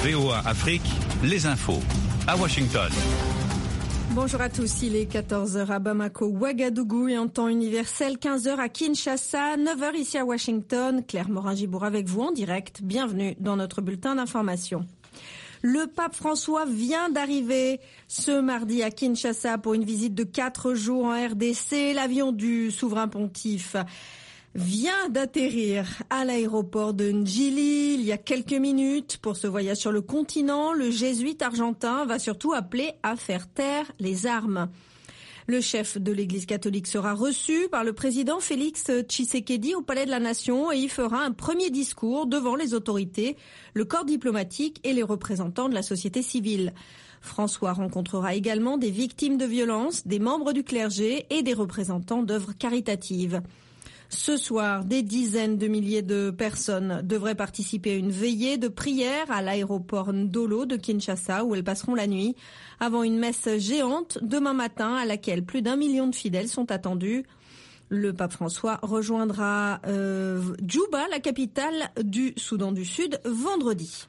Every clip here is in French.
VOA Afrique, les infos. À Washington. Bonjour à tous, il est 14h à Bamako, Ouagadougou et en temps universel, 15h à Kinshasa, 9h ici à Washington. Claire Morin-Gibour avec vous en direct. Bienvenue dans notre bulletin d'information. Le pape François vient d'arriver ce mardi à Kinshasa pour une visite de 4 jours en RDC. L'avion du souverain pontife vient d'atterrir à l'aéroport de Ndjili il y a quelques minutes. Pour ce voyage sur le continent, le jésuite argentin va surtout appeler à faire taire les armes. Le chef de l'Église catholique sera reçu par le président Félix Tshisekedi au Palais de la Nation et y fera un premier discours devant les autorités, le corps diplomatique et les représentants de la société civile. François rencontrera également des victimes de violences, des membres du clergé et des représentants d'œuvres caritatives. Ce soir, des dizaines de milliers de personnes devraient participer à une veillée de prière à l'aéroport Ndolo de Kinshasa où elles passeront la nuit avant une messe géante demain matin à laquelle plus d'1 million de fidèles sont attendus. Le pape François rejoindra Djouba, la capitale du Soudan du Sud, vendredi.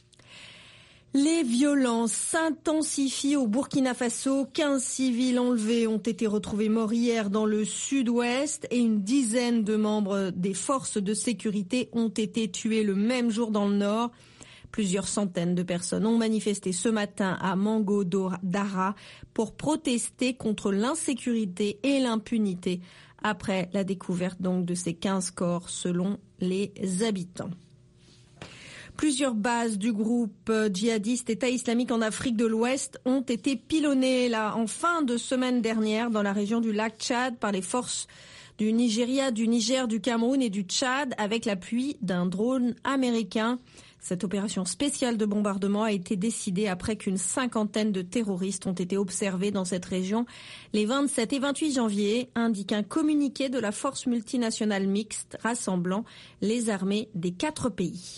Les violences s'intensifient au Burkina Faso. 15 civils enlevés ont été retrouvés morts hier dans le sud-ouest et une dizaine de membres des forces de sécurité ont été tués le même jour dans le nord. Plusieurs centaines de personnes ont manifesté ce matin à Mango-Dara pour protester contre l'insécurité et l'impunité après la découverte donc de ces 15 corps selon les habitants. Plusieurs bases du groupe djihadiste État islamique en Afrique de l'Ouest ont été pilonnées là en fin de semaine dernière dans la région du lac Tchad par les forces du Nigeria, du Niger, du Cameroun et du Tchad avec l'appui d'un drone américain. Cette opération spéciale de bombardement a été décidée après qu'une cinquantaine de terroristes ont été observés dans cette région les 27 et 28 janvier, indique un communiqué de la force multinationale mixte rassemblant les armées des 4 pays.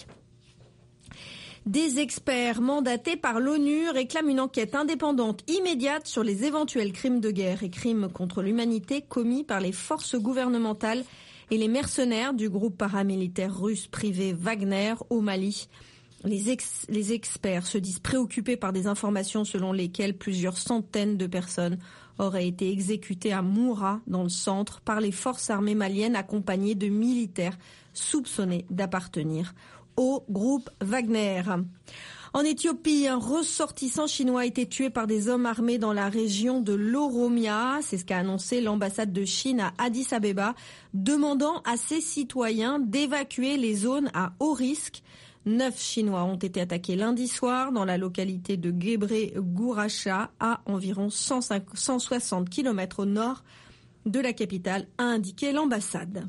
Des experts mandatés par l'ONU réclament une enquête indépendante immédiate sur les éventuels crimes de guerre et crimes contre l'humanité commis par les forces gouvernementales et les mercenaires du groupe paramilitaire russe privé Wagner au Mali. Les experts se disent préoccupés par des informations selon lesquelles plusieurs centaines de personnes auraient été exécutées à Moura, dans le centre, par les forces armées maliennes accompagnées de militaires soupçonnés d'appartenir au groupe Wagner. En Éthiopie, un ressortissant chinois a été tué par des hommes armés dans la région de l'Oromia. C'est ce qu'a annoncé l'ambassade de Chine à Addis Abeba, demandant à ses citoyens d'évacuer les zones à haut risque. 9 Chinois ont été attaqués lundi soir dans la localité de Gebre-Gouracha, à environ 160 km au nord de la capitale, a indiqué l'ambassade.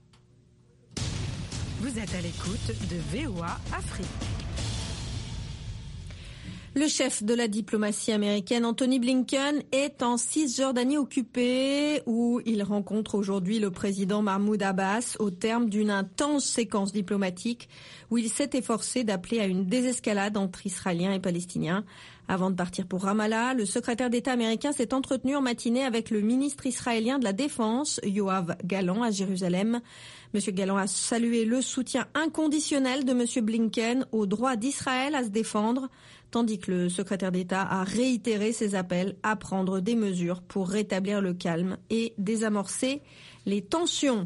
Vous êtes à l'écoute de VOA Afrique. Le chef de la diplomatie américaine, Anthony Blinken, est en Cisjordanie occupée où il rencontre aujourd'hui le président Mahmoud Abbas au terme d'une intense séquence diplomatique où il s'est efforcé d'appeler à une désescalade entre Israéliens et Palestiniens. Avant de partir pour Ramallah, le secrétaire d'État américain s'est entretenu en matinée avec le ministre israélien de la Défense, Yoav Gallant, à Jérusalem. Monsieur Gallant a salué le soutien inconditionnel de Monsieur Blinken au droit d'Israël à se défendre, tandis que le secrétaire d'État a réitéré ses appels à prendre des mesures pour rétablir le calme et désamorcer les tensions.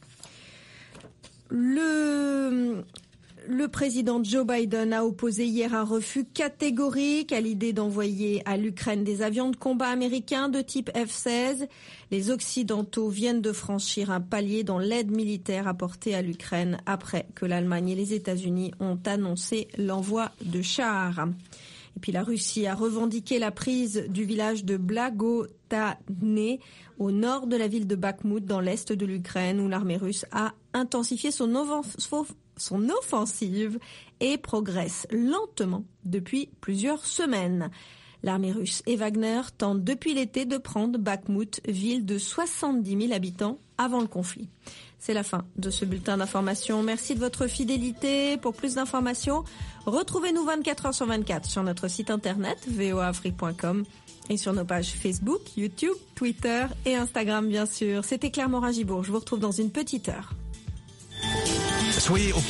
Le président Joe Biden a opposé hier un refus catégorique à l'idée d'envoyer à l'Ukraine des avions de combat américains de type F-16. Les Occidentaux viennent de franchir un palier dans l'aide militaire apportée à l'Ukraine après que l'Allemagne et les États-Unis ont annoncé l'envoi de chars. Et puis la Russie a revendiqué la prise du village de Blagotane au nord de la ville de Bakhmout dans l'est de l'Ukraine où l'armée russe a intensifié son offensive et progresse lentement depuis plusieurs semaines. L'armée russe et Wagner tentent depuis l'été de prendre Bakhmout, ville de 70 000 habitants avant le conflit. C'est la fin de ce bulletin d'information. Merci de votre fidélité. Pour plus d'informations, retrouvez-nous 24 heures sur 24 sur notre site internet voaafrique.com et sur nos pages Facebook, YouTube, Twitter et Instagram bien sûr. C'était Claire Morin-Gibour. Je vous retrouve dans une petite heure. Soyez au